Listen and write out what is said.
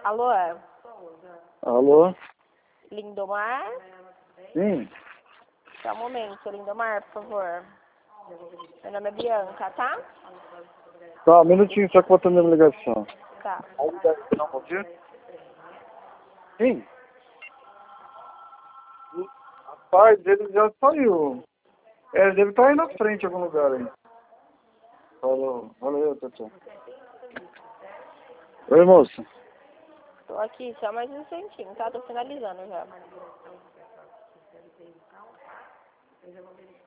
Alô? Alô? Lindomar? Sim. Só um momento, Lindomar, por favor. Meu nome é Bianca, tá? Tá, um minutinho, só que vou atender a ligação. Tá. Não, pode ser? Sim. Rapaz, ele já saiu. É, ele deve estar aí na frente em algum lugar aí. Falou. Valeu, tchau. Oi, moça. Tô aqui só mais um instantinho, tá? Tô finalizando já.